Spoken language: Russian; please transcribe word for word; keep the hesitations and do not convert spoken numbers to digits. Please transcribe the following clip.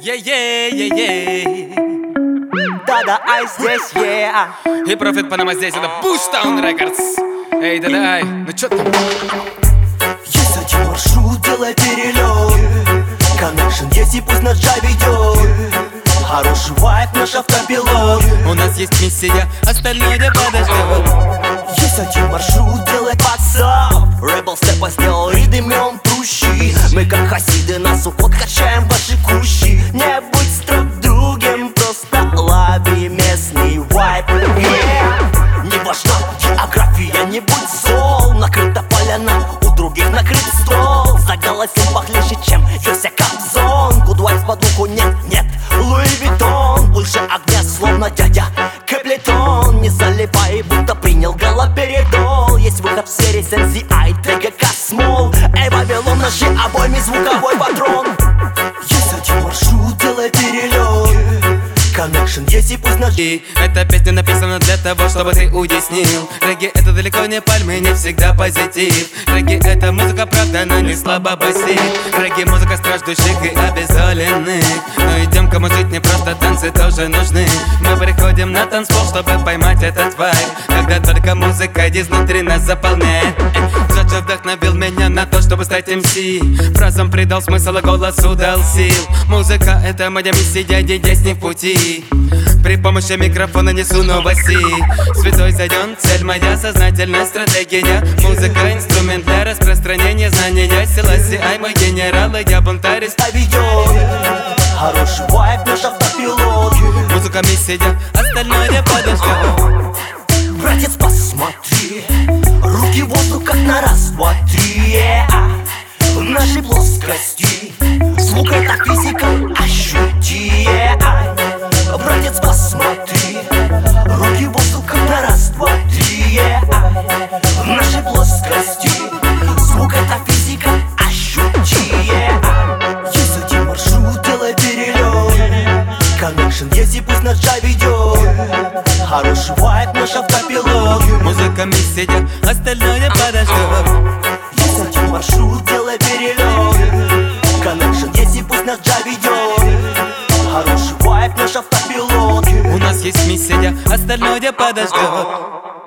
Е-е-е-е. Да-да, ай здесь, е И Profit Panama здесь, это Bushtown Records. Эй, да-да, ай, ну чё там? Есть один маршрут, делай перелет. Connection есть и пусть наш джай ведет. Хороший вайб, наш автопилот. У нас есть миссия, остальное подождет. Есть один маршрут, делай пацап. Rebel Step сделал ритм, и он трущий. Мы как хасиды на сухот качаем ваши кущи. Не будь строг другим, просто лови местный вайб. Yeah. Не важна география, не будь зол. Накрыта поляна, у других накрыт стол. Заголосим похлеще, чем Йося Кобзон. Good vibes под руку, нет, нет, Луи Виттон. Больше огня, словно дядя Кэплитон. Не залипай, будто принял галоперидол. Есть выход в сфере Сензи Ай, ТГК Смол. Эй, Вавилон, ножи обойми, звуковой патрон. Есть один маршрут, делай перелет. Connection есть и пусть наш... И эта песня написана для того, чтобы ты уяснил. Регги это далеко не пальмы, не всегда позитив. Регги это музыка, правда, но не слабо басит. Регги музыка страждущих и обездоленных. Но и тем, кому жить не просто, танцы тоже нужны. Мы приходим на танцпол, чтобы поймать этот вайб. Когда только музыка изнутри нас заполняет. Джаджа вдохновил меня на то, чтобы стать эм си. Фразам придал смысл и голосу дал сил. Музыка это моя миссия, я здесь не в пути. При помощи микрофона несу новости. Святой Зайден, цель моя, сознательная стратегия. Музыка, инструмент для распространения знания. Селаси, ай, мой генерал, и я бунтарь. Хороший вайб, наш автопилот. Музыка миссия, остальное подождет. Братец, посмотри, руки в воздух, как на раз, два, три. В нашей плоскости звук это физика, ощути. Братец, посмотри, руки в воздух, как на раз, два, три. В нашей плоскости звук это физика, ощути. Есть один маршрут, делай перелет. Connection есть и пусть наш джай ведет. Хороший вайб, наш автопилот. Музыка миссия, остальное подождет. Есть один маршрут, делай перелет. Connection есть и пусть наш джай ведет. Хороший вайб, наш автопилот. У нас есть миссия, остальное подождет.